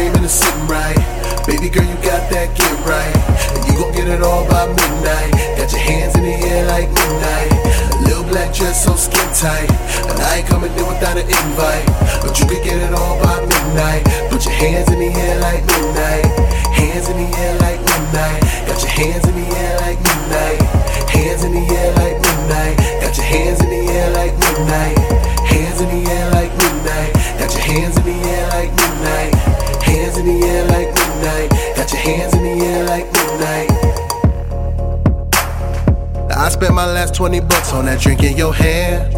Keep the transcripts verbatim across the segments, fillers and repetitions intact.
frame and it's sitting right. Baby girl, you got that get right. And you gon' get it all by midnight. Got your hands in the air like midnight. A little black dress so skin tight. And I ain't coming in without an invite. But you could get it all by midnight. Put your hands in the air like midnight. Hands in the air like midnight. Got your hands in the air like midnight. Hands in the air like midnight. Got your hands in the air like midnight. Hands in the air like midnight. Got your hands in the air like midnight. Hands in the air like midnight. Got your hands in the air like midnight. I spent my last twenty bucks on that drink in your hand.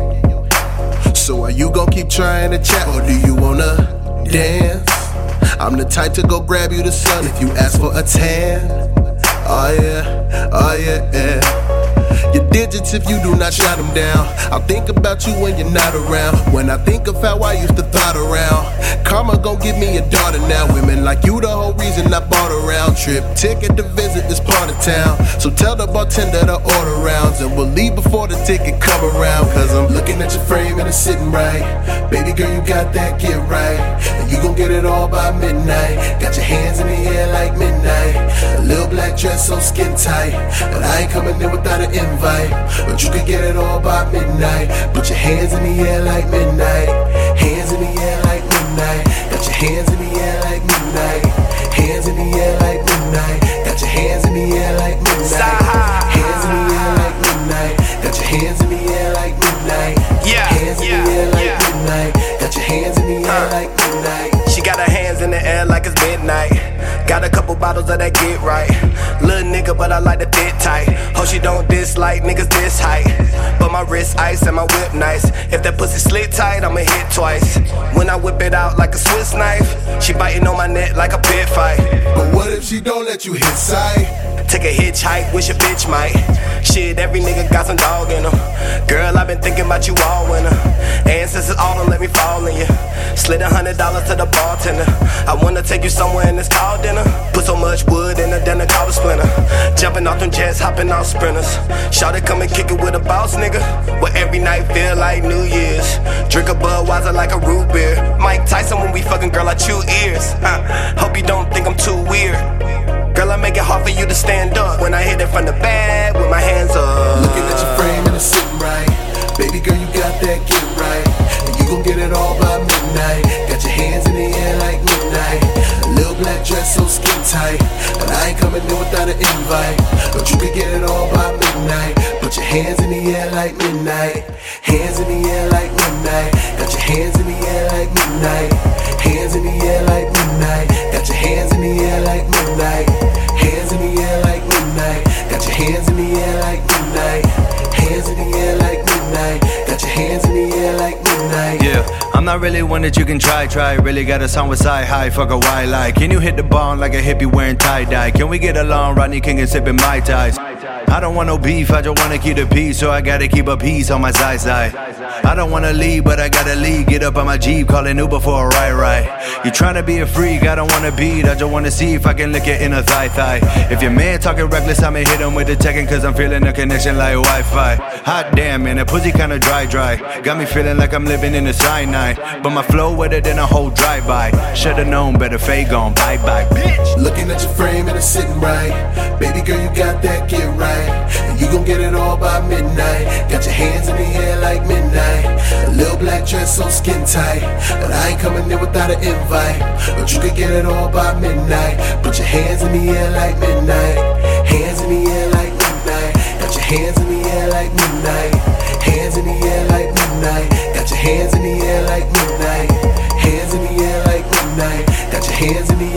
So are you gon' keep trying to chat, or do you wanna dance? I'm the type to go grab you the sun if you ask for a tan. Oh yeah, oh yeah, yeah. Your digits if you do not shut them down. I'll think about you when you're not around. When I think of how I used to thought around. Karma gon' give me a daughter now. Women like you the whole reason I bought a round trip ticket to visit this part of town. So tell the bartender to order rounds, and we'll leave before the ticket come around. Cause I'm looking at your frame and it's sitting right. Baby girl, you got that get right. And you gon' get it all by midnight. Got your hands in the air like midnight. A little black dress so skin tight. And I ain't coming in without an invite. But you could get it all by midnight. Put your hands in the air like midnight. Hands in the air like midnight. Got your hands in the air like midnight. Hands in the air like midnight. Got your hands in the air like midnight. Hands in the air like midnight. Got your hands in the air like midnight. Yeah, hands in yeah, the air like yeah. midnight. Got your hands in the air uh. like midnight. She got her hands in the air like it's midnight. Got a couple bottles of that get right. Little nigga, but I like to fit tight. Hope she don't dislike niggas this height. But my wrist ice and my whip nice. If that pussy slit tight, I'ma hit twice. When I whip it out like a Swiss knife, she biting on my neck like a pit fight. But what if she don't let you hit sight? Take a hitchhike, wish a bitch might. Shit, every nigga got some dog in him. Girl, I've been thinking about you all winter. And since it's autumn, let me fall in you. Slid a hundred dollars to the bartender. I wanna take you somewhere and it's called dinner. Put so much wood in the dinner called a splinter. Jumping off them jets, hopping off sprinters. Shawty come and kick it with a boss nigga. Well, every night feel like New Year's. Drink a Budweiser like a root beer. Mike Tyson when we fucking, girl, I chew ears. uh, Hope you don't think I'm too weird. Girl, I make it hard for you to stand up when I hit it from the back with my hands up. Looking at your frame and it's sitting right. Baby girl, you got that get right. And you gon' get it all by midnight. Got your hands in the air like midnight. A little black dress so skin tight. And I ain't coming in without an invite. But you could get it all by midnight. Put your hands in the air like midnight. Hands in the air like midnight. Got your hands in the air like midnight. Hands in the air like midnight. Got your hands in the air like midnight. Hands in the air like midnight. Got your hands in the air like midnight. Hands in the air like midnight. Got your hands in the air like midnight. Yeah, I'm not really one that you can try, try. Really got a song with side high, fuck a white like. Can you hit the ball like a hippie wearing tie-dye? Can we get along, Rodney King and sipping Mai Tais? I don't want no beef, I just wanna keep the peace. So I gotta keep a piece on my side side. I don't wanna leave, but I gotta leave. Get up on my Jeep, call an Uber for a ride ride. You tryna be a freak, I don't wanna beat. I just wanna see if I can lick it in a thigh thigh. If your man talking reckless, I'ma hit him with the checking. Cause I'm feeling a connection like Wi-Fi. Hot damn, man, that pussy kinda dry dry. Got me feeling like I'm living in the Sinai. But my flow wetter than a whole drive-by. Shoulda known better, fade gone, bye-bye, bitch. Looking at your frame and it's sitting right. Baby girl, you got that get right. And you gon' get it all by midnight. Got your hands in the air like midnight. A little black dress so skin tight. And I ain't coming in without an invite. But you could get it all by midnight. Put your hands in the air like midnight. Hands in the air like midnight. Got your hands in the air like midnight. Hands in the air like midnight. Got your hands in the air like midnight. Hands in the air like midnight. Got your hands in the